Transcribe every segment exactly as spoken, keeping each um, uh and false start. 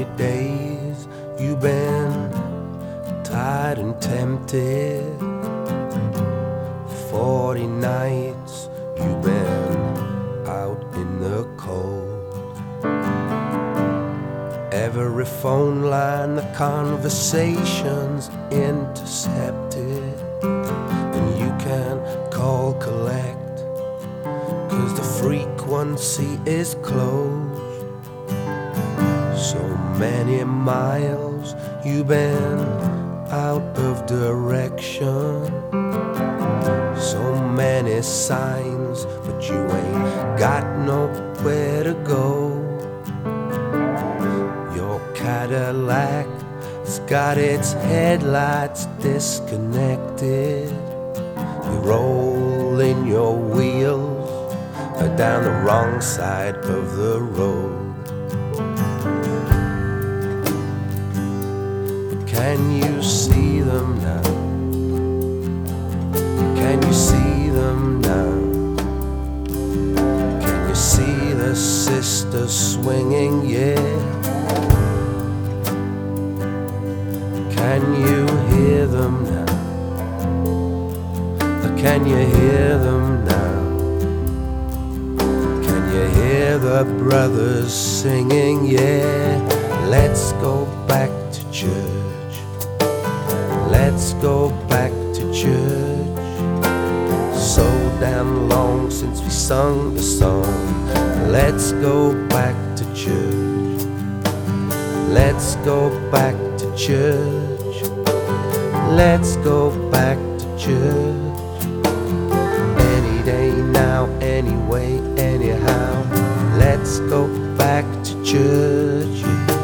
days you've been tired and tempted. Forty nights you've been out in the cold. Every phone line, the conversation's intercepted, and you can call collect, 'cause the frequency is closed. So many miles you've been out of direction, so many signs, but you ain't got nowhere to go. Your Cadillac's got its headlights disconnected. You're rolling your wheels down the wrong side of the road. But can you see them now? Can you see them now? Can you see the sisters swinging? Yeah. Can you hear them now? Can you hear them now? Can you hear the brothers singing? Yeah. Let's go back to church. Let's go back to church. So damn long since we sung the song. Let's go back to church. Let's go back to church. Let's go back to church. Any day now, anyway, anyhow. Let's go back to church.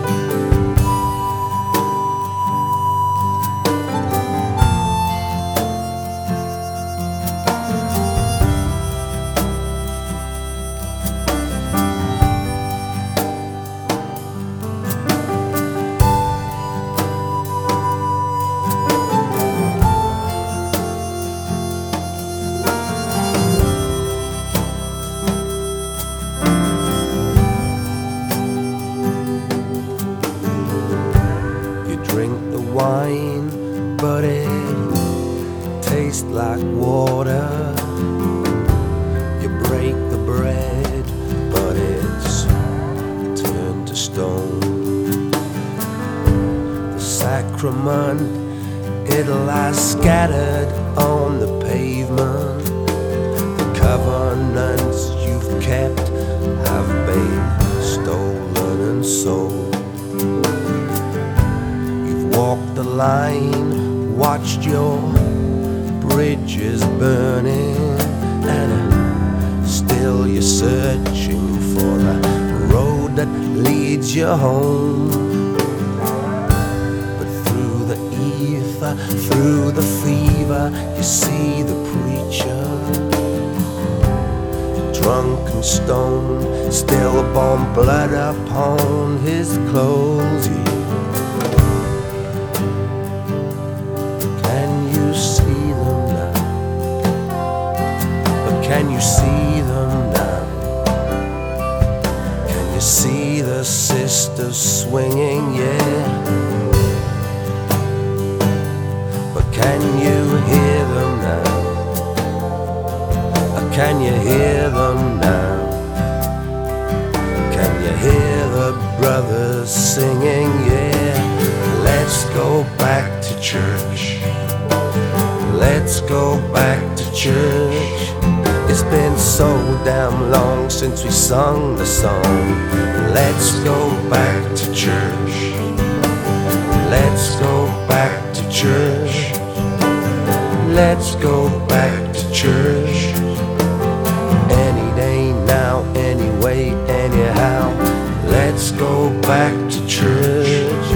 Drink the wine, but it tastes like water. You break the bread, but it's turned to stone. The sacrament, it lies scattered on the pavement. The covenants you've kept have been stolen and sold. Walked the line, watched your bridges burning, and still you're searching for the road that leads you home. But through the ether, through the fever, you see the preacher, drunk and stoned, still born blood upon his clothes. Can you see them now? Can you see the sisters swinging? Yeah. But can you hear them now? Can you hear them now? Can you hear the brothers singing? Yeah. Let's go back to church. Let's go back to church. It's been so damn long since we sung the song. Let's go back to church. Let's go back to church. Let's go back to church. Any day now, anyway, anyhow. Let's go back to church.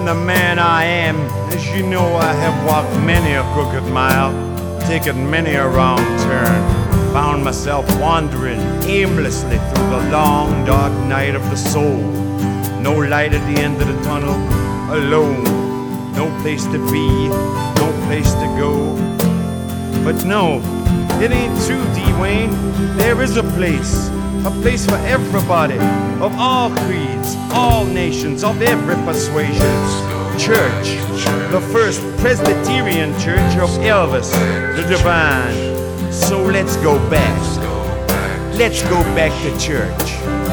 the man I am. As you know, I have walked many a crooked mile, taken many a wrong turn, found myself wandering aimlessly through the long, dark night of the soul. No light at the end of the tunnel, alone. No place to be, no place to go. But no, it ain't true, D-Wayne. There is a place, a place for everybody, of all creeds, all nations, of every persuasion. Church, the first Presbyterian church of Elvis, the divine. So let's go back. Let's go back to church.